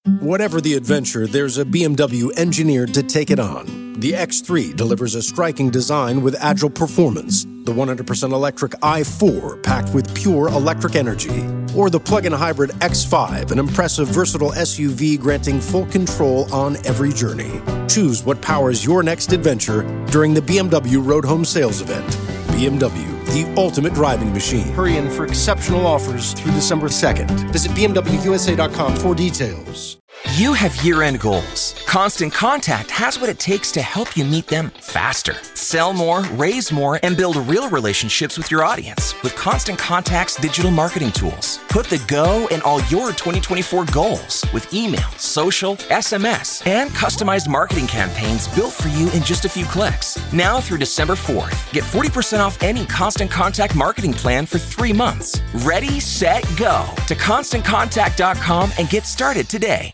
Whatever the adventure, there's a BMW engineered to take it on. The X3 delivers a striking design with agile performance. The 100% electric i4 packed with pure electric energy. Or the plug-in hybrid X5, an impressive versatile SUV granting full control on every journey. Choose what powers your next adventure during the BMW Road Home Sales Event. BMW, the ultimate driving machine. Hurry in for exceptional offers through December 2nd. Visit BMWUSA.com for details. You have year-end goals. Constant Contact has what it takes to help you meet them faster. Sell more, raise more, and build real relationships with your audience with Constant Contact's digital marketing tools. Put the go in all your 2024 goals with email, social, SMS, and customized marketing campaigns built for you in just a few clicks. Now through December 4th, get 40% off any Constant Contact marketing plan for 3 months. Ready, set, go to ConstantContact.com and get started today.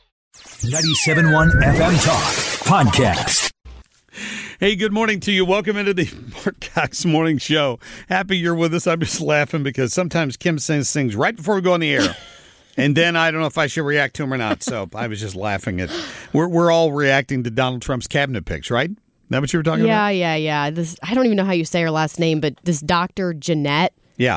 97.1 FM Talk Podcast. Hey, good morning to you. Welcome into the Mark Cox Morning Show. Happy you're with us. I'm just laughing because sometimes Kim says things right before we go on the air. And then I don't know if I should react to them or not. So I was just laughing at. We're all reacting to Donald Trump's cabinet picks, right? Is that what you were talking about? Yeah. This, I don't even know how you say her last name, but this Dr. Jeanette. Yeah.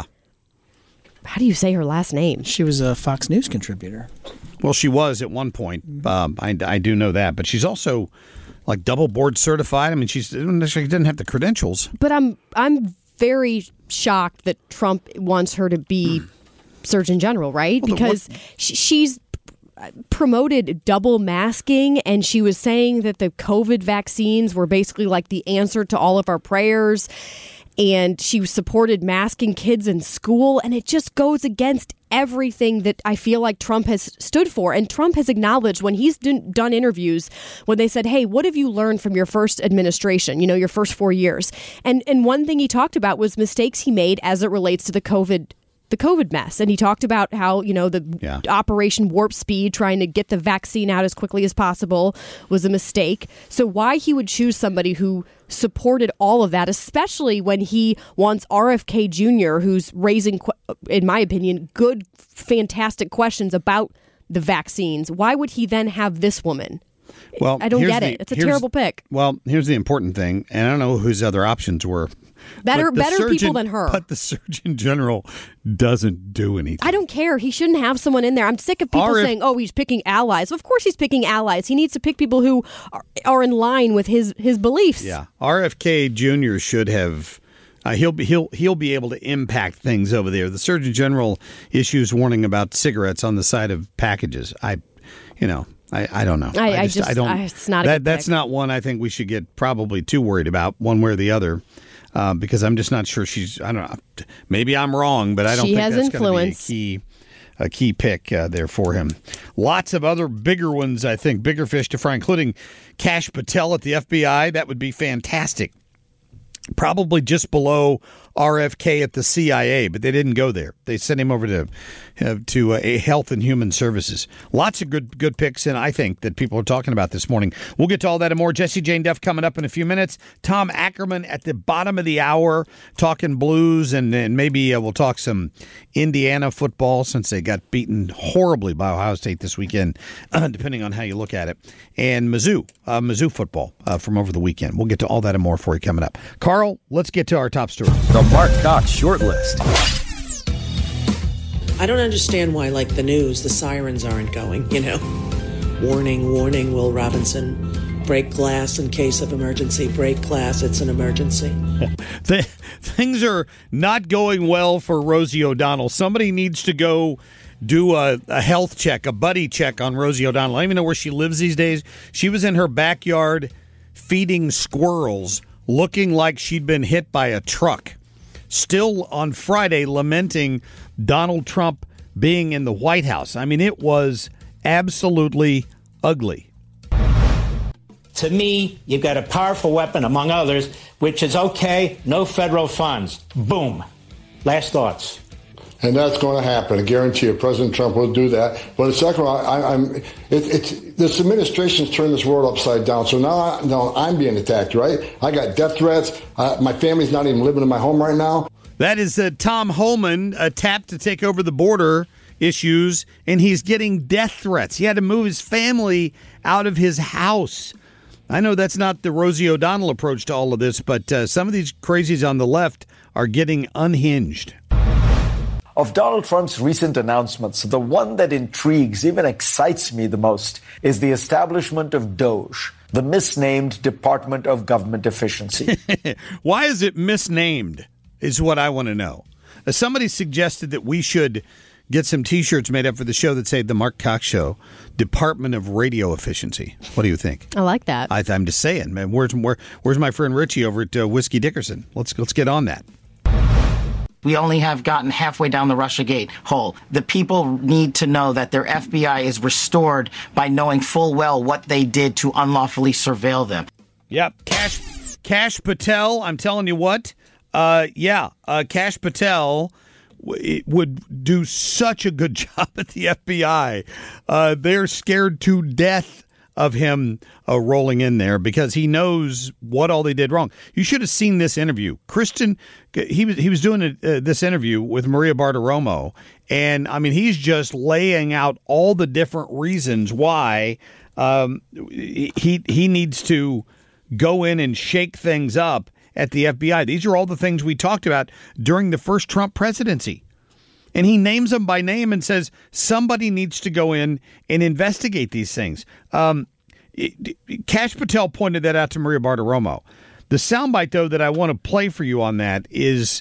How do you say her last name? She was a Fox News contributor. Well, she was at one point. I do know that, but she's also like double board certified. I mean, she didn't have the credentials. But I'm very shocked that Trump wants her to be Surgeon General, right? Well, because she's promoted double masking, and she was saying that the COVID vaccines were basically like the answer to all of our prayers. And she supported masking kids in school, and it just goes against everything that I feel like Trump has stood for. And Trump has acknowledged when he's done interviews, when they said, hey, what have you learned from your first administration, your first 4 years? And one thing he talked about was mistakes he made as it relates to the COVID mess. And he talked about how, the Operation Warp Speed, trying to get the vaccine out as quickly as possible, was a mistake. So why he would choose somebody who supported all of that, especially when he wants RFK Jr., who's raising, in my opinion, good, fantastic questions about the vaccines. Why would he then have this woman? Well, I don't get it. It's a terrible pick. Well, here's the important thing, and I don't know whose other options were. Better people than her. But the Surgeon General doesn't do anything. I don't care. He shouldn't have someone in there. I'm sick of people saying, he's picking allies. Of course he's picking allies. He needs to pick people who are in line with his beliefs. Yeah. RFK Jr. should have... he'll be able to impact things over there. The Surgeon General issues warning about cigarettes on the side of packages. I don't know. It's not a good that's pick. not one I think we should get probably too worried about one way or the other. Because I'm just not sure she's. I don't know. Maybe I'm wrong, but I don't think that's going to be a key pick there for him. Lots of other bigger ones, I think, bigger fish to fry, including Kash Patel at the FBI. That would be fantastic. Probably just below RFK at the CIA, but they didn't go there. They sent him over to a Health and Human Services. Lots of good picks, and I think that people are talking about this morning. We'll get to all that and more. Jesse Jane Duff coming up in a few minutes. Tom Ackerman at the bottom of the hour talking Blues, and maybe we'll talk some Indiana football since they got beaten horribly by Ohio State this weekend, depending on how you look at it. And Mizzou football from over the weekend. We'll get to all that and more for you coming up. Carl, let's get to our top story. The Mark Cox Short List. I don't understand why, like the news, the sirens aren't going, Warning, warning, Will Robinson. Break glass in case of emergency. Break glass, it's an emergency. Things are not going well for Rosie O'Donnell. Somebody needs to go do a health check, a buddy check on Rosie O'Donnell. I don't even know where she lives these days. She was in her backyard feeding squirrels, looking like she'd been hit by a truck. Still on Friday lamenting Donald Trump being in the White House. I mean, it was absolutely ugly. To me, you've got a powerful weapon, among others, which is okay, no federal funds. Boom. Last thoughts. And that's going to happen. I guarantee you, President Trump will do that. But the second one, this administration's turned this world upside down. So now I'm being attacked, right? I got death threats. My family's not even living in my home right now. That is Tom Homan tapped to take over the border issues, and he's getting death threats. He had to move his family out of his house. I know that's not the Rosie O'Donnell approach to all of this, but some of these crazies on the left are getting unhinged. Of Donald Trump's recent announcements, the one that intrigues, even excites me the most, is the establishment of DOGE, the misnamed Department of Government Efficiency. Why is it misnamed, is what I want to know. Somebody suggested that we should get some T-shirts made up for the show that say The Mark Cox Show, Department of Radio Efficiency. What do you think? I like that. I'm just saying, man. Where's my friend Richie over at Whiskey Dickerson? Let's get on that. We only have gotten halfway down the Russiagate hole. The people need to know that their FBI is restored by knowing full well what they did to unlawfully surveil them. Yep. Kash Patel, I'm telling you what. Kash Patel would do such a good job at the FBI. They're scared to death of him rolling in there because he knows what all they did wrong. You should have seen this interview. Kristen, he was doing this interview with Maria Bartiromo, and I mean he's just laying out all the different reasons why he needs to go in and shake things up at the FBI. These are all the things we talked about during the first Trump presidency. And he names them by name and says somebody needs to go in and investigate these things. Kash Patel pointed that out to Maria Bartiromo. The soundbite, though, that I want to play for you on that is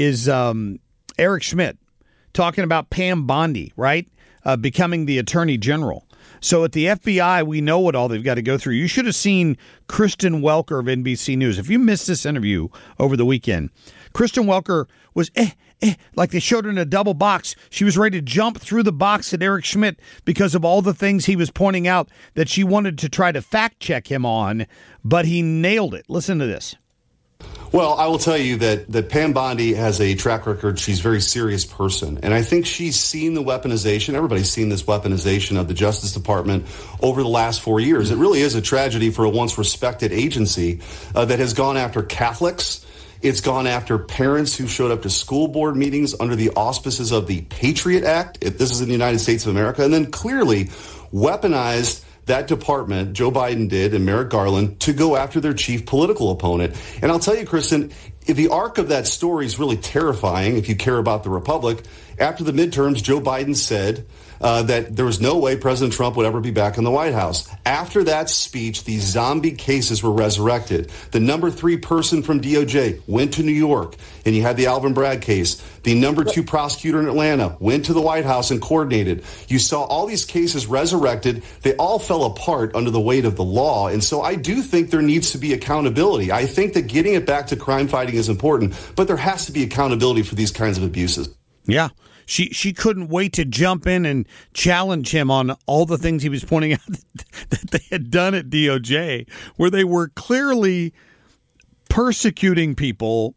Eric Schmidt talking about Pam Bondi, right, becoming the attorney general. So at the FBI, we know what all they've got to go through. You should have seen Kristen Welker of NBC News. If you missed this interview over the weekend, Kristen Welker was like they showed her in a double box. She was ready to jump through the box at Eric Schmidt because of all the things he was pointing out that she wanted to try to fact check him on, but he nailed it. Listen to this. Well, I will tell you that Pam Bondi has a track record. She's a very serious person. And I think she's seen the weaponization. Everybody's seen this weaponization of the Justice Department over the last 4 years. It really is a tragedy for a once respected agency that has gone after Catholics. It's gone after parents who showed up to school board meetings under the auspices of the Patriot Act. This is in the United States of America. And then clearly weaponized that department, Joe Biden did, and Merrick Garland, to go after their chief political opponent. And I'll tell you, Kristen, the arc of that story is really terrifying if you care about the Republic. After the midterms, Joe Biden said that there was no way President Trump would ever be back in the White House. After that speech, these zombie cases were resurrected. The number 3 person from DOJ went to New York, and you had the Alvin Bragg case. The number 2 prosecutor in Atlanta went to the White House and coordinated. You saw all these cases resurrected. They all fell apart under the weight of the law. And so I do think there needs to be accountability. I think that getting it back to crime fighting is important, but there has to be accountability for these kinds of abuses. Yeah. She couldn't wait to jump in and challenge him on all the things he was pointing out that they had done at DOJ, where they were clearly persecuting people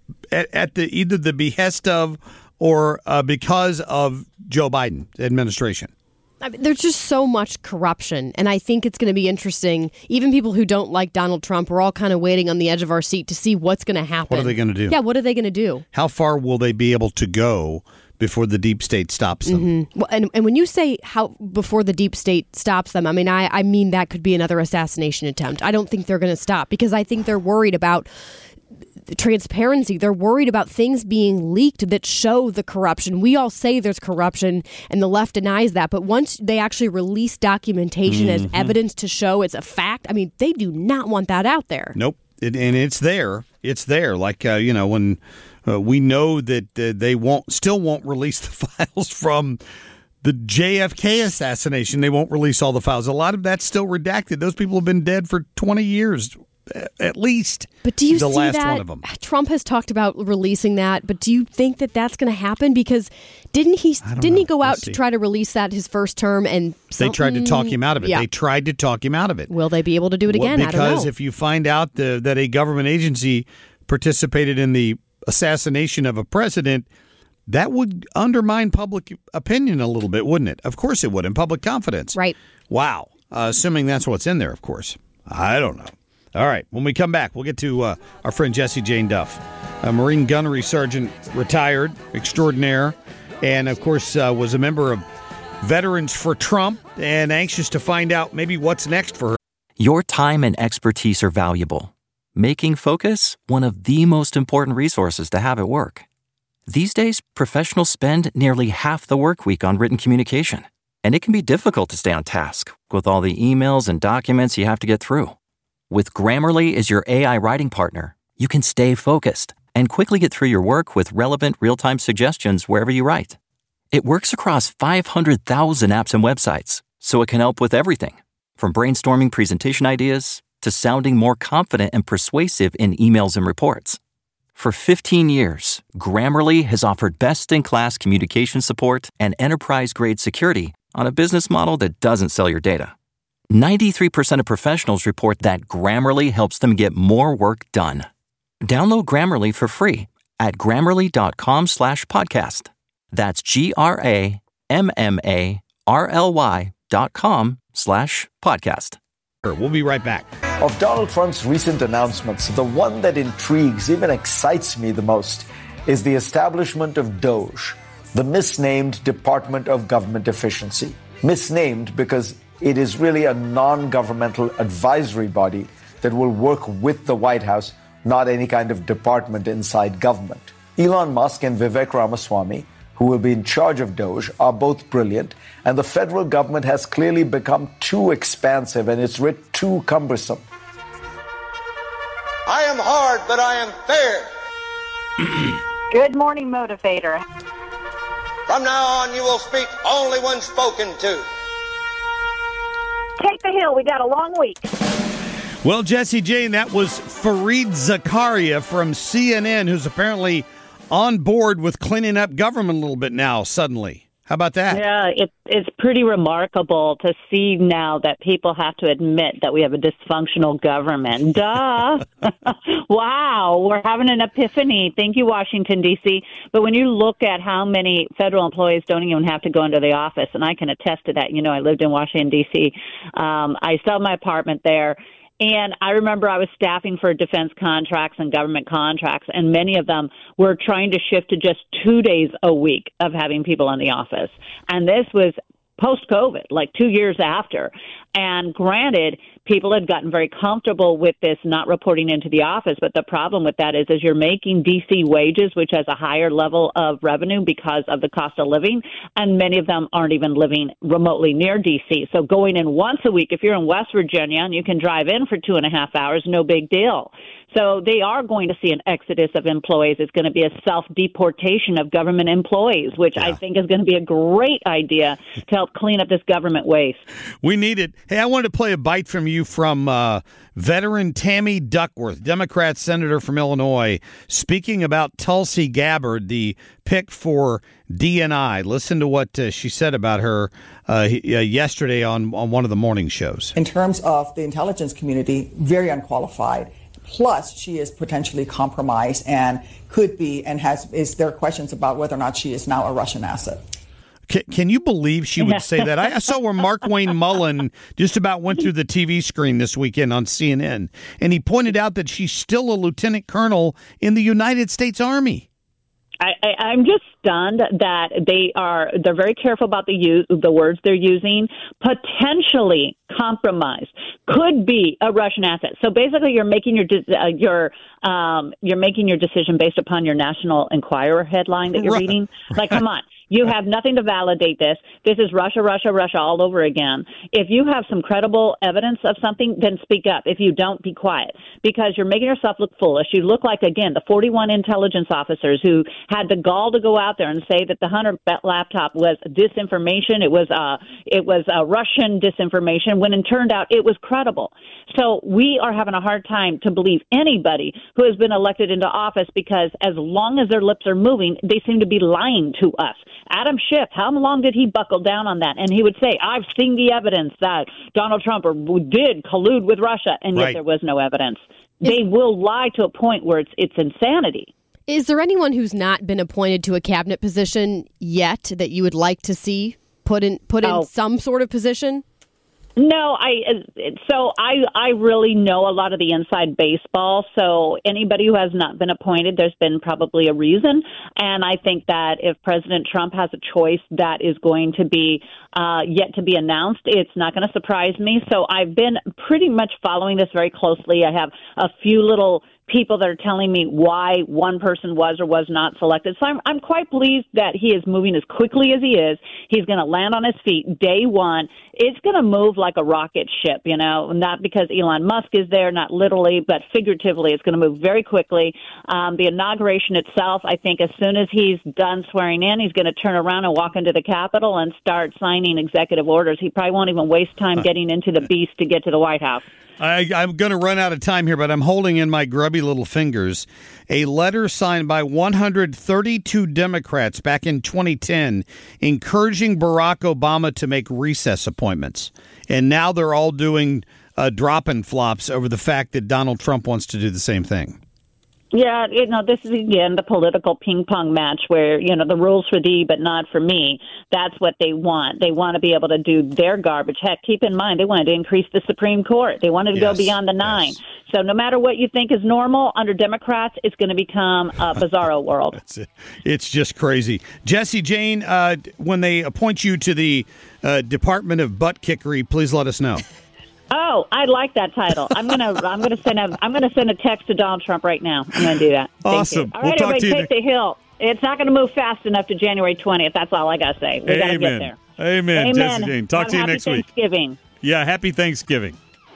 at the either the behest of or because of Joe Biden's administration. I mean, there's just so much corruption, and I think it's going to be interesting. Even people who don't like Donald Trump, we're all kind of waiting on the edge of our seat to see what's going to happen. What are they going to do? Yeah, what are they going to do? How far will they be able to go before the deep state stops them? Mm-hmm. Well, and when you say how before the deep state stops them, I mean that could be another assassination attempt. I don't think they're going to stop because I think they're worried about transparency. They're worried about things being leaked that show the corruption. We all say there's corruption and the left denies that, but once they actually release documentation as evidence to show it's a fact, I mean, they do not want that out there. Nope. And it's there. It's there. Like, when we know that they still won't release the files from the JFK assassination. They won't release all the files. A lot of that's still redacted. Those people have been dead for 20 years. At least but do you the see last that? One of them. Trump has talked about releasing that, but do you think that that's going to happen? Because didn't he go out to try to release that his first term and they tried to talk him out of it? Yeah. They tried to talk him out of it. Will they be able to do it again? Because I don't know. If you find out that a government agency participated in the assassination of a president, that would undermine public opinion a little bit, wouldn't it? Of course it would, and public confidence. Right. Wow. Assuming that's what's in there, of course. I don't know. All right, when we come back, we'll get to our friend Jessie Jane Duff, a Marine Gunnery Sergeant, retired, extraordinaire, and, of course, was a member of Veterans for Trump, and anxious to find out maybe what's next for her. Your time and expertise are valuable, making Focus one of the most important resources to have at work. These days, professionals spend nearly half the work week on written communication, and it can be difficult to stay on task with all the emails and documents you have to get through. With Grammarly as your AI writing partner, you can stay focused and quickly get through your work with relevant real-time suggestions wherever you write. It works across 500,000 apps and websites, so it can help with everything, from brainstorming presentation ideas to sounding more confident and persuasive in emails and reports. For 15 years, Grammarly has offered best-in-class communication support and enterprise-grade security on a business model that doesn't sell your data. 93% of professionals report that Grammarly helps them get more work done. Download Grammarly for free at Grammarly.com/podcast. That's GRAMMARLY.com/podcast. We'll be right back. Of Donald Trump's recent announcements, the one that intrigues, even excites me the most, is the establishment of DOGE, the misnamed Department of Government Efficiency. Misnamed because it is really a non-governmental advisory body that will work with the White House, not any kind of department inside government. Elon Musk and Vivek Ramaswamy, who will be in charge of DOGE, are both brilliant, and the federal government has clearly become too expansive and its writ too cumbersome. I am hard, but I am fair. Good morning, motivator. From now on, you will speak only when spoken to. Take the hill. We got a long week. Well, Jesse Jane, that was Fareed Zakaria from CNN, who's apparently on board with cleaning up government a little bit now, suddenly. How about that? Yeah, it's pretty remarkable to see now that people have to admit that we have a dysfunctional government. Duh! Wow, we're having an epiphany. Thank you, Washington, D.C. But when you look at how many federal employees don't even have to go into the office, and I can attest to that. You know, I lived in Washington, D.C. I still have my apartment there. And I remember I was staffing for defense contracts and government contracts, and many of them were trying to shift to just 2 days a week of having people in the office. And this was post-COVID, like 2 years after. And granted, people had gotten very comfortable with this not reporting into the office. But the problem with that is you're making D.C. wages, which has a higher level of revenue because of the cost of living. And many of them aren't even living remotely near D.C. So going in once a week, if you're in West Virginia and you can drive in for 2.5 hours, no big deal. So they are going to see an exodus of employees. It's going to be a self-deportation of government employees, which I think is going to be a great idea to help clean up this government waste. We need it. Hey, I wanted to play a bite from you from veteran Tammy Duckworth, Democrat senator from Illinois, speaking about Tulsi Gabbard, the pick for DNI. Listen to what she said about her yesterday on one of the morning shows. In terms of the intelligence community, very unqualified. Plus, she is potentially compromised and could be, and there are questions about whether or not she is now a Russian asset. Can you believe she would say that? I saw where Mark Wayne Mullen just about went through the TV screen this weekend on CNN, and he pointed out that she's still a lieutenant colonel in the United States Army. I'm just stunned that they're very careful about the words they're using. Potentially compromised, could be a Russian asset. So basically, you're making your decision based upon your National Enquirer headline that you're reading. Like, come on. You have nothing to validate this. This is Russia, Russia, Russia all over again. If you have some credible evidence of something, then speak up. If you don't, be quiet, because you're making yourself look foolish. You look like, again, the 41 intelligence officers who had the gall to go out there and say that the Hunter laptop was disinformation. It was Russian disinformation, when it turned out it was credible. So we are having a hard time to believe anybody who has been elected into office, because as long as their lips are moving, they seem to be lying to us. Adam Schiff, how long did he buckle down on that? And he would say, I've seen the evidence that Donald Trump did collude with Russia, and yet there was no evidence. They will lie to a point where it's insanity. Is there anyone who's not been appointed to a cabinet position yet that you would like to see put in some sort of position? No, I really know a lot of the inside baseball. So anybody who has not been appointed, there's been probably a reason. And I think that if President Trump has a choice that is going to be yet to be announced, it's not going to surprise me. So I've been pretty much following this very closely. I have a few little people that are telling me why one person was or was not selected. So I'm quite pleased that he is moving as quickly as he is. He's going to land on his feet day one. It's going to move like a rocket ship, not because Elon Musk is there, not literally, but figuratively. It's going to move very quickly. The inauguration itself, I think as soon as he's done swearing in, he's going to turn around and walk into the Capitol and start signing executive orders. He probably won't even waste time getting into the beast to get to the White House. I'm going to run out of time here, but I'm holding in my grubby little fingers a letter signed by 132 Democrats back in 2010 encouraging Barack Obama to make recess appointments. And now they're all doing drop and flops over the fact that Donald Trump wants to do the same thing. Yeah, this is, again, the political ping-pong match where, the rules for thee but not for me. That's what they want. They want to be able to do their garbage. Heck, keep in mind, they wanted to increase the Supreme Court. They wanted to go beyond the 9. Yes. So no matter what you think is normal, under Democrats, it's going to become a bizarro world. It's just crazy. Jesse Jane, when they appoint you to the Department of Butt Kickery, please let us know. Oh, I like that title. I'm gonna send a text to Donald Trump right now. I'm gonna do that. Awesome. All right, we'll everybody, take the hill. It's not gonna move fast enough to January 20th. That's all I gotta say. We gotta get there. Amen. Jesse Jane. Talk to you next week. Happy Thanksgiving. Yeah, happy Thanksgiving.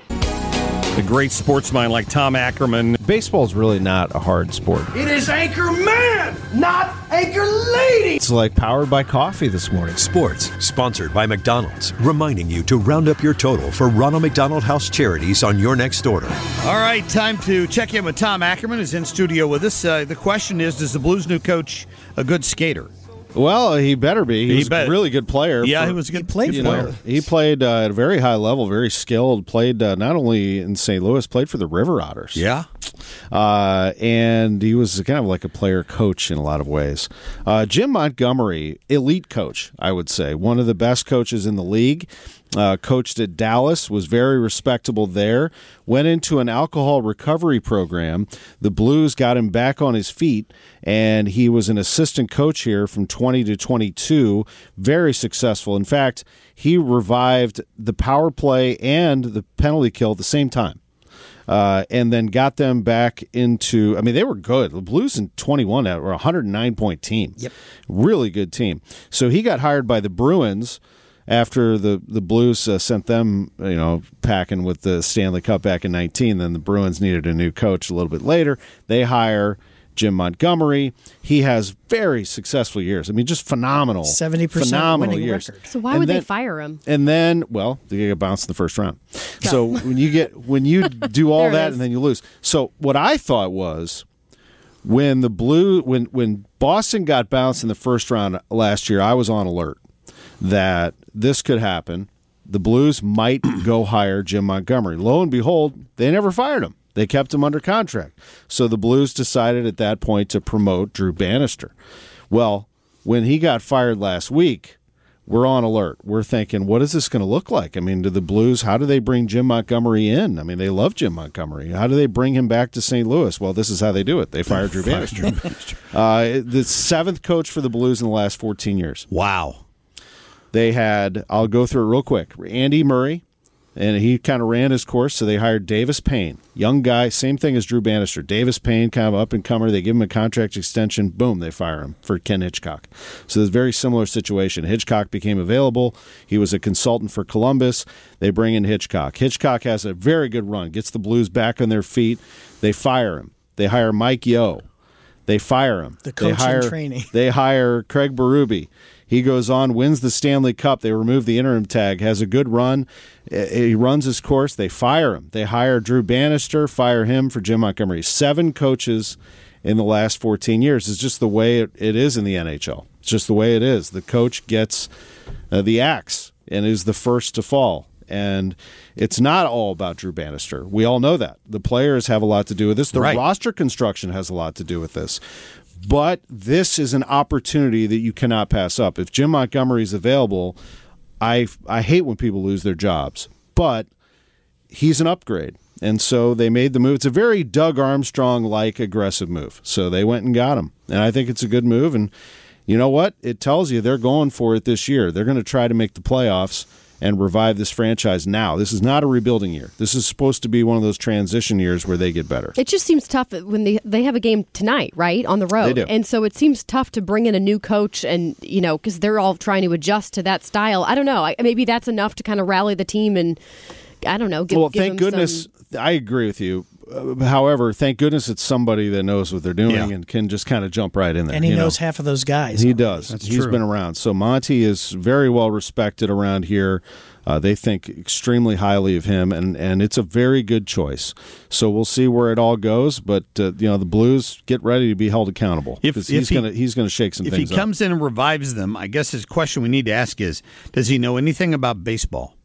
A great sportsman like Tom Ackerman. Baseball's really not a hard sport. It is Anchor Man, not Anchor Lady. It's like powered by coffee this morning. Sports, sponsored by McDonald's, reminding you to round up your total for Ronald McDonald House charities on your next order. All right, time to check in with Tom Ackerman, who's in studio with us. The question is the Blues' new coach a good skater? Well, he better be. He was a really good player. Yeah, he was a good player. He played at a very high level, very skilled, played not only in St. Louis, played for the River Otters. Yeah. And he was kind of like a player coach in a lot of ways. Jim Montgomery, elite coach, I would say. One of the best coaches in the league. Coached at Dallas, was very respectable there, went into an alcohol recovery program. The Blues got him back on his feet, and he was an assistant coach here from 20 to 22, very successful. In fact, he revived the power play and the penalty kill at the same time. And then got them back into, they were good. The Blues in 21 were a 109-point team. Yep. Really good team. So he got hired by the Bruins after the Blues sent them, packing with the Stanley Cup back in 19. Then the Bruins needed a new coach a little bit later. They hire Jim Montgomery. He has very successful years. just phenomenal. 70% winning years. record. So why would they fire him? And then, they get bounced in the first round. So when you do all that and then you lose. So what I thought was when when Boston got bounced in the first round last year, I was on alert that this could happen. The Blues might go hire Jim Montgomery. Lo and behold, they never fired him. They kept him under contract. So the Blues decided at that point to promote Drew Bannister. Well, when he got fired last week, we're on alert. We're thinking, what is this going to look like? Do the Blues, how do they bring Jim Montgomery in? They love Jim Montgomery. How do they bring him back to St. Louis? Well, this is how they do it. They fire Drew Bannister. The seventh coach for the Blues in the last 14 years. Wow. They had, I'll go through it real quick, Andy Murray, and he kind of ran his course, so they hired Davis Payne. Young guy, same thing as Drew Bannister. Davis Payne, kind of up-and-comer. They give him a contract extension. Boom, they fire him for Ken Hitchcock. So it's a very similar situation. Hitchcock became available. He was a consultant for Columbus. They bring in Hitchcock. Hitchcock has a very good run, gets the Blues back on their feet. They fire him. They hire Mike Yeo. They fire him. The coach in training. They hire Craig Berube. He goes on, wins the Stanley Cup. They remove the interim tag, has a good run. He runs his course. They fire him. They hire Drew Bannister, fire him for Jim Montgomery. 7 coaches in the last 14 years. It's just the way it is in the NHL. It's just the way it is. The coach gets the axe and is the first to fall. And it's not all about Drew Bannister. We all know that. The players have a lot to do with this. The roster construction has a lot to do with this. But this is an opportunity that you cannot pass up. If Jim Montgomery is available, I hate when people lose their jobs but he's an upgrade. And so they made the move. It's a very Doug Armstrong-like aggressive move. So they went and got him. And I think it's a good move. And you know what? It tells you they're going for it this year. They're going to try to make the playoffs and revive this franchise now. This is not a rebuilding year. This is supposed to be one of those transition years where they get better. It just seems tough when they have a game tonight, right, on the road. They do. And so it seems tough to bring in a new coach and, because they're all trying to adjust to that style. I don't know. Maybe that's enough to kind of rally the team and, I don't know, give thank goodness. I agree with you. However, thank goodness it's somebody that knows what they're doing and can just kind of jump right in there. And he knows half of those guys. He does. He's been around. So Monty is very well respected around here. They think extremely highly of him, and it's a very good choice. So we'll see where it all goes. But the Blues get ready to be held accountable because he's going to shake some things up. If he comes in and revives them, I guess his question we need to ask is, does he know anything about baseball?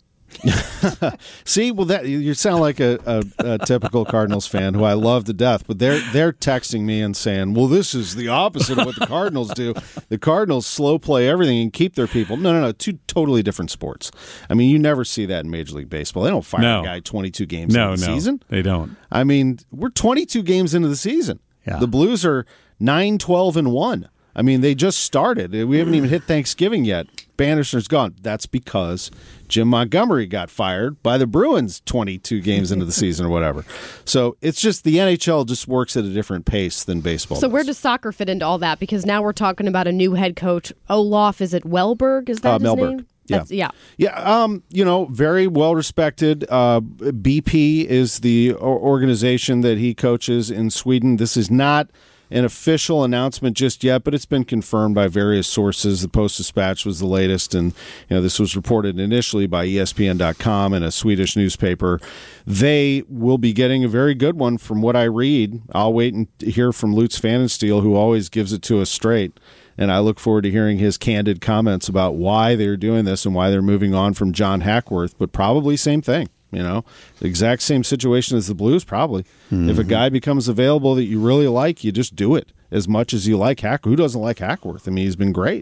See, well, that you sound like a typical Cardinals fan who I love to death, but they're texting me and saying, "Well, this is the opposite of what the Cardinals do. The Cardinals slow play everything and keep their people." No, two totally different sports. I mean, you never see that in Major League Baseball. They don't fire a guy 22 games into the season. They don't. I mean, we're 22 games into the season. Yeah. The Blues are 9-12-1. I mean, they just started. We haven't even hit Thanksgiving yet. Bannister's gone. That's because Jim Montgomery got fired by the Bruins 22 games into the season or whatever. So it's just the NHL just works at a different pace than baseball. So where does soccer fit into all that? Because now we're talking about a new head coach. Olaf, is it Wellberg? Is that his name? Yeah. Very well respected. BP is the organization that he coaches in Sweden. This is not an official announcement just yet, but it's been confirmed by various sources. The Post-Dispatch was the latest, and this was reported initially by ESPN.com and a Swedish newspaper. They will be getting a very good one from what I read. I'll wait and hear from Lutz Pfannenstiel, who always gives it to us straight, and I look forward to hearing his candid comments about why they're doing this and why they're moving on from John Hackworth, but probably same thing. The exact same situation as the Blues, probably. Mm-hmm. If a guy becomes available that you really like, you just do it as much as you like Hackworth. Who doesn't like Hackworth? I mean, he's been great.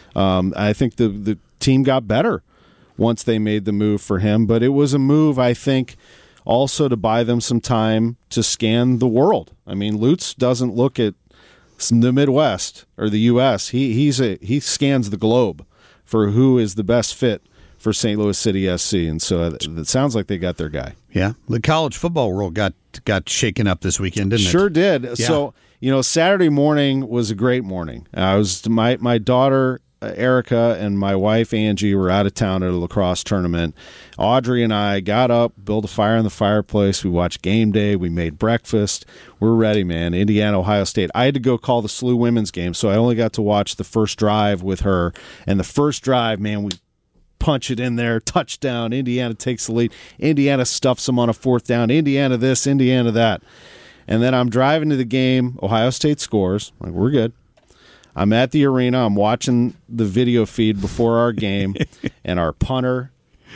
I think the team got better once they made the move for him, but it was a move, I think, also to buy them some time to scan the world. I mean, Lutz doesn't look at the Midwest or the U.S. He scans the globe for who is the best fit for St. Louis City SC, and so it sounds like they got their guy. Yeah, the college football world got shaken up this weekend, didn't it? Sure did. Yeah. So Saturday morning was a great morning. I was my daughter Erica and my wife Angie were out of town at a lacrosse tournament. Audrey and I got up, built a fire in the fireplace. We watched game day. We made breakfast. We're ready, man. Indiana, Ohio State. I had to go call the SLU women's game, so I only got to watch the first drive with her. And the first drive, man, we punch it in there, touchdown. Indiana takes the lead. Indiana stuffs them on a fourth down. Indiana this, Indiana that. And then I'm driving to the game. Ohio State scores. I'm like, we're good. I'm at the arena. I'm watching the video feed before our game, and our punter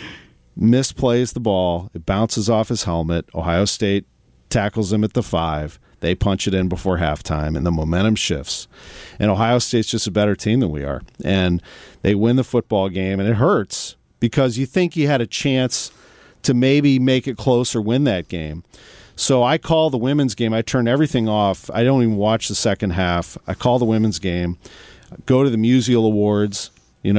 misplays the ball. It bounces off his helmet. Ohio State tackles him at the 5. They punch it in before halftime, and the momentum shifts. And Ohio State's just a better team than we are. And they win the football game, and it hurts because you think you had a chance to maybe make it close or win that game. So I call the women's game. I turn everything off. I don't even watch the second half. I call the women's game, go to the Musial Awards.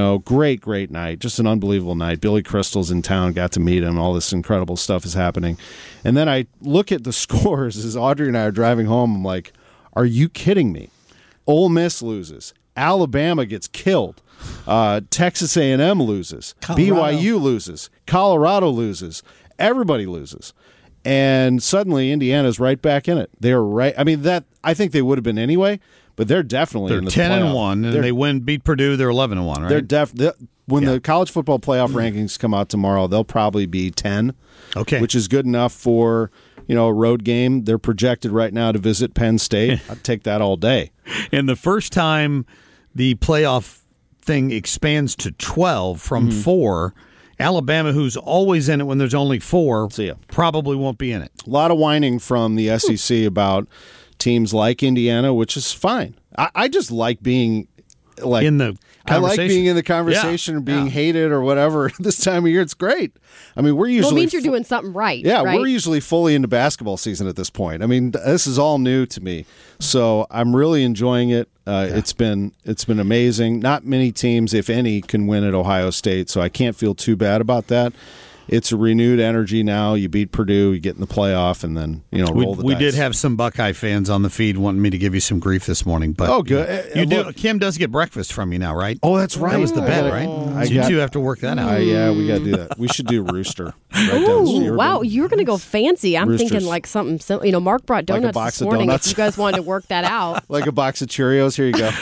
Great night. Just an unbelievable night. Billy Crystal's in town, got to meet him. All this incredible stuff is happening. And then I look at the scores as Audrey and I are driving home. I'm like, are you kidding me? Ole Miss loses. Alabama gets killed. Texas A&M loses. Colorado. BYU loses. Colorado loses. Everybody loses. And suddenly Indiana's right back in it. They're right. I mean, I think they would have been anyway. But they're definitely in the playoff. 10-1, and they beat Purdue. They're 11-1, right? When the college football playoff rankings come out tomorrow, they'll probably be 10. Okay, which is good enough for a road game. They're projected right now to visit Penn State. I'd take that all day. And the first time the playoff thing expands to 12 from 4. Alabama, who's always in it when there's only 4, probably won't be in it. A lot of whining from the SEC about teams like Indiana, which is fine. I just like being like in the I like being in the conversation and being hated or whatever this time of year. It's great. I mean, we're usually... Well, it means you're doing something right. Yeah, right? We're usually fully into basketball season at this point. I mean, this is all new to me. So I'm really enjoying it. It's been amazing. Not many teams, if any, can win at Ohio State, so I can't feel too bad about that. It's a renewed energy now. You beat Purdue, you get in the playoff, and then roll the dice. We did have some Buckeye fans on the feed wanting me to give you some grief this morning. But good. Kim does get breakfast from you now, right? Oh, that's right. That was the bet, right? So you two have to work that out. Yeah, we got to do that. We should do Rooster. Ooh, wow, you're going to go fancy. I'm thinking like something simple. Mark brought donuts this morning. If you guys wanted to work that out. Like a box of Cheerios. Here you go.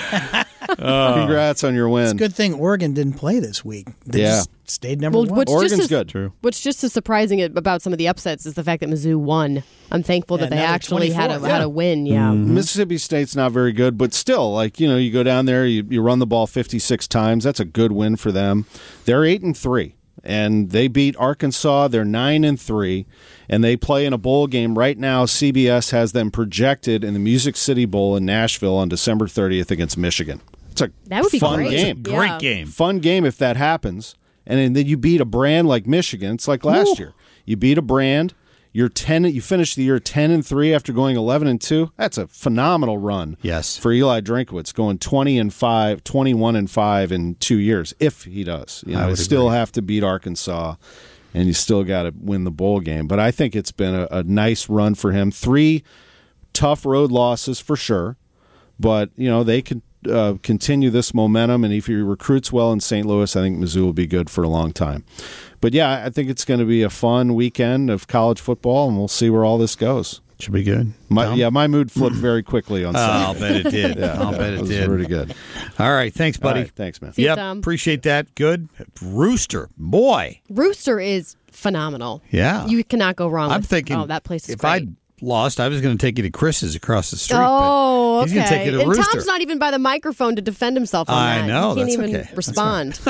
Congrats on your win. It's a good thing Oregon didn't play this week. They just stayed number one. Oregon's good. True. What's just as surprising about some of the upsets is the fact that Mizzou won. I'm thankful that they actually had a win. Yeah, Mississippi State's not very good, but still, you go down there, you run the ball 56 times. That's a good win for them. They're 8-3, and they beat Arkansas. They're 9-3, and they play in a bowl game right now. CBS has them projected in the Music City Bowl in Nashville on December 30th against Michigan. That would be fun great. game. Great game. Fun game if that happens. And then you beat a brand like Michigan. It's like last year. You beat a brand. You finish the year 10-3 after going 11-2. That's a phenomenal run. Yes. For Eli Drinkwitz, going 20-5, 21-5 in 2 years, if he does. You still have to beat Arkansas, and you still got to win the bowl game. But I think it's been a nice run for him. 3 tough road losses for sure, but they could continue this momentum, and if he recruits well in St. Louis, I think Mizzou will be good for a long time. But yeah, I think it's going to be a fun weekend of college football, and we'll see where all this goes. Should be good. My mood flipped very quickly on Sunday. I'll bet it did. I'll bet it did. Pretty good. All right, thanks, buddy. Right, thanks, man. See you, Tom. Appreciate that. Good. Rooster, boy. Rooster is phenomenal. Yeah, you cannot go wrong. I'm thinking, that place is if great. I lost, I was going to take you to Chris's across the street. Oh, okay. He's going to take you to and Rooster. Tom's not even by the microphone to defend himself on that. I know. He can't that's even okay. respond.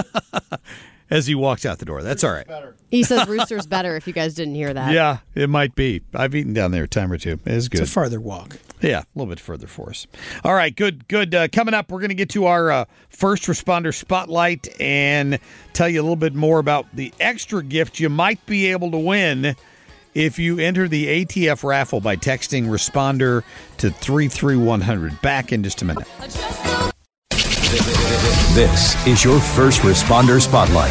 As he walks out the door. That's all right. He says Rooster's better if you guys didn't hear that. Yeah, it might be. I've eaten down there a time or two. It's good. It's a farther walk. Yeah, a little bit further for us. All right, good. Coming up, we're going to get to our first responder spotlight and tell you a little bit more about the extra gift you might be able to win if you enter the ATF raffle by texting responder to 33100. Back in just a minute. This is your first responder spotlight.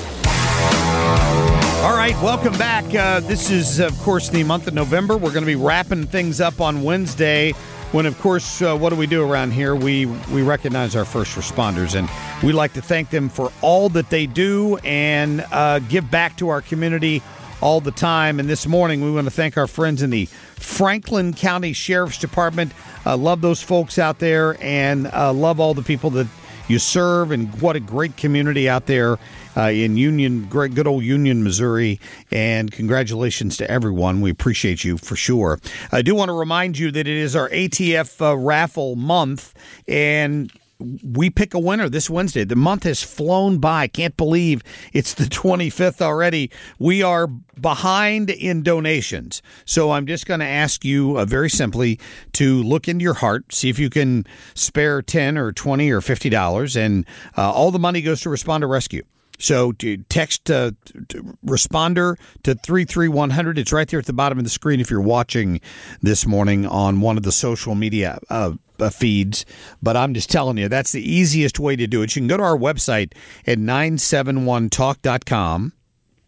All right, welcome back. This is, of course, the month of November. We're going to be wrapping things up on Wednesday when, of course, what do we do around here? We recognize our first responders, and we like to thank them for all that they do and give back to our community all the time. And this morning, we want to thank our friends in the Franklin County Sheriff's Department. Love those folks out there, and love all the people that you serve, and what a great community out there in Union, good old Union, Missouri. And congratulations to everyone. We appreciate you for sure. I do want to remind you that it is our ATF raffle month, and we pick a winner this Wednesday. The month has flown by. Can't believe it's the 25th already. We are behind in donations. So I'm just going to ask you very simply to look into your heart, see if you can spare $10 or $20 or $50, and all the money goes to Responder Rescue. So text responder to 33100. It's right there at the bottom of the screen if you're watching this morning on one of the social media feeds. But I'm just telling you, that's the easiest way to do it. You can go to our website at 971talk.com.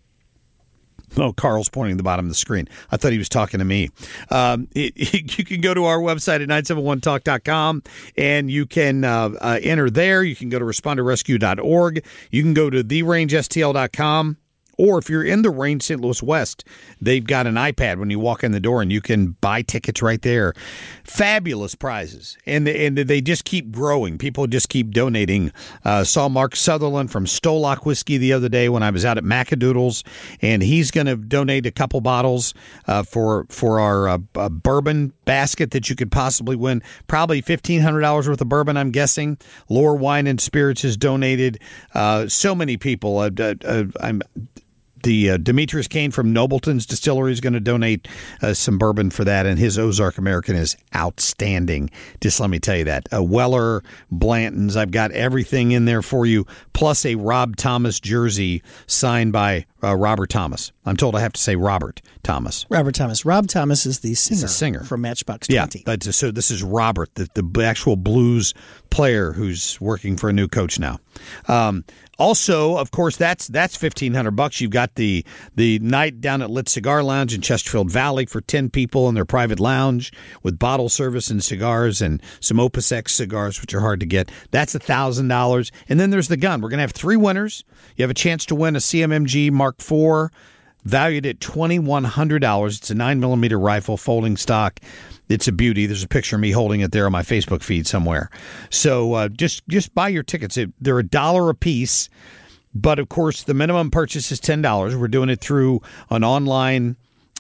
Oh, Carl's pointing at the bottom of the screen. I thought he was talking to me. You can go to our website at 971talk.com, and you can enter there. You can go to responderrescue.org. You can go to therangeSTL.com. Or if you're in the Range St. Louis West, they've got an iPad when you walk in the door, and you can buy tickets right there. Fabulous prizes, and they just keep growing. People just keep donating. Saw Mark Sutherland from Stolock Whiskey the other day when I was out at Macadoodles, and he's going to donate a couple bottles for our bourbon basket that you could possibly win. Probably $1,500 worth of bourbon, I'm guessing. Lore Wine and Spirits has donated. So many people. Demetrius Kane from Nobleton's Distillery is going to donate some bourbon for that, and his Ozark American is outstanding. Just let me tell you that. Weller, Blanton's, I've got everything in there for you, plus a Rob Thomas jersey signed by Robert Thomas. I'm told I have to say Robert Thomas. Robert Thomas. Rob Thomas is the singer from Matchbox 20. Yeah, so this is Robert, the actual blues player who's working for a new coach now. Also, of course, that's $1,500. You've got the night down at Lit Cigar Lounge in Chesterfield Valley for 10 people in their private lounge with bottle service and cigars and some Opus X cigars, which are hard to get. That's $1,000. And then there's the gun. We're going to have 3 winners. You have a chance to win a CMMG Mark IV, valued at $2,100. It's a 9mm rifle, folding stock. It's a beauty. There's a picture of me holding it there on my Facebook feed somewhere. So just buy your tickets. They're $1 a piece, but of course the minimum purchase is $10. We're doing it through an online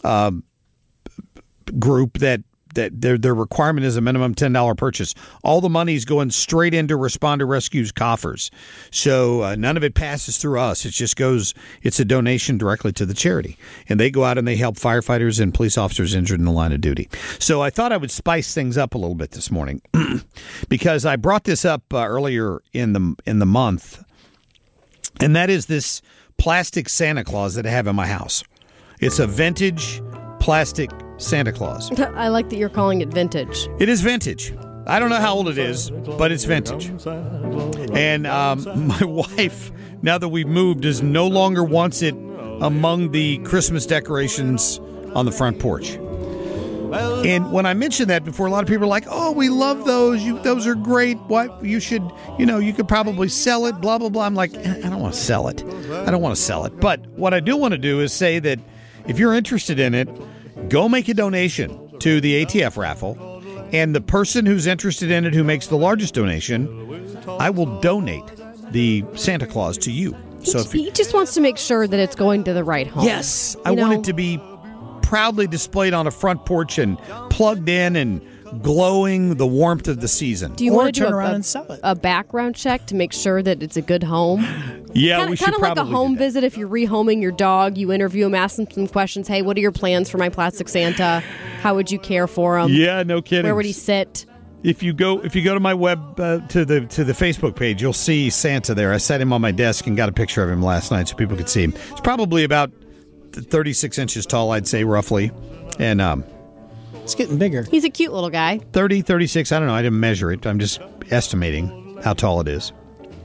group that their requirement is a minimum $10 purchase. All the money is going straight into Responder Rescue's coffers. So none of it passes through us. It just goes, it's a donation directly to the charity. And they go out and they help firefighters and police officers injured in the line of duty. So I thought I would spice things up a little bit this morning because I brought this up earlier in the month, and that is this plastic Santa Claus that I have in my house. It's a vintage plastic Santa Claus. I like that you're calling it vintage. It is vintage. I don't know how old it is, but it's vintage. And my wife, now that we've moved, is no longer wants it among the Christmas decorations on the front porch. And when I mentioned that before, a lot of people are like, "Oh, we love those. Those are great. What you should, you could probably sell it." Blah blah blah. I'm like, I don't want to sell it. I don't want to sell it. But what I do want to do is say that if you're interested in it, go make a donation to the ATF raffle, and the person who's interested in it who makes the largest donation, I will donate the Santa Claus to you. So he just wants to make sure that it's going to the right home. Yes, I want it to be proudly displayed on a front porch and plugged in and glowing the warmth of the season. Do you want to turn around and sell it? A background check to make sure that it's a good home? Yeah, we should probably kind of like a home visit. If you're rehoming your dog, you interview him, ask him some questions. Hey, what are your plans for my plastic Santa? How would you care for him? Yeah, no kidding. Where would he sit? If you go to my web to the Facebook page, you'll see Santa there. I set him on my desk and got a picture of him last night so people could see him. It's probably about 36 inches tall, I'd say, roughly, and it's getting bigger. He's a cute little guy. 30, 36, I don't know. I didn't measure it. I'm just estimating how tall it is.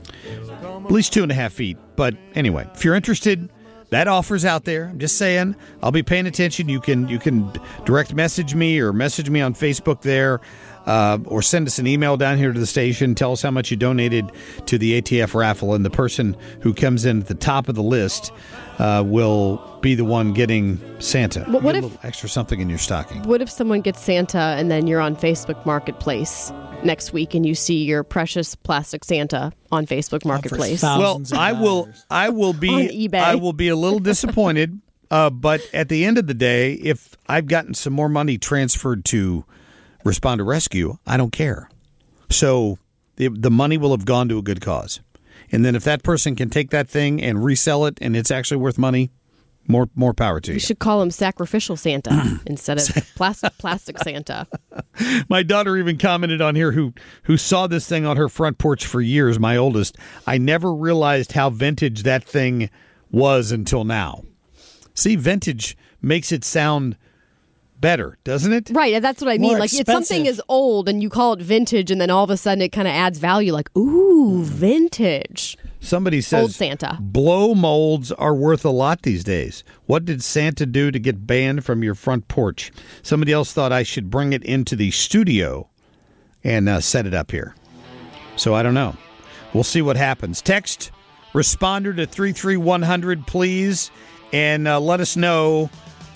At least 2.5 feet. But anyway, if you're interested, that offer's out there. I'm just saying, I'll be paying attention. You can direct message me or message me on Facebook there, or send us an email down here to the station. Tell us how much you donated to the ATF raffle, and the person who comes in at the top of the list will be the one getting Santa. What if a little extra something in your stocking? What if someone gets Santa and then you're on Facebook Marketplace next week and you see your precious plastic Santa on Facebook Marketplace? Well, I will be on eBay. I will be a little disappointed, but at the end of the day, if I've gotten some more money transferred to Responder Rescue, I don't care. So the money will have gone to a good cause. And then if that person can take that thing and resell it and it's actually worth money, more power to you. You should call him Sacrificial Santa instead of plastic Santa. My daughter even commented on here who saw this thing on her front porch for years, my oldest. I never realized how vintage that thing was until now. See, vintage makes it sound better, doesn't it? Right, that's what I mean. More like, if expensive. something is old and you call it vintage, and then all of a sudden it kind of adds value, like, ooh, vintage. Somebody says, Old Santa. Blow molds are worth a lot these days. What did Santa do to get banned from your front porch? Somebody else thought I should bring it into the studio and set it up here. So I don't know. We'll see what happens. Text Responder to 33100, please, and let us know.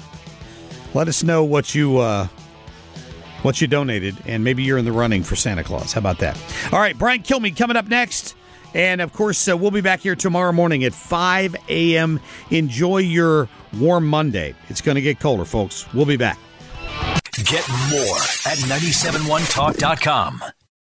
Let us know what you donated, and maybe you're in the running for Santa Claus. How about that? All right, Brian Kilmeade coming up next. And, of course, we'll be back here tomorrow morning at 5 a.m. Enjoy your warm Monday. It's going to get colder, folks. We'll be back. Get more at 971talk.com.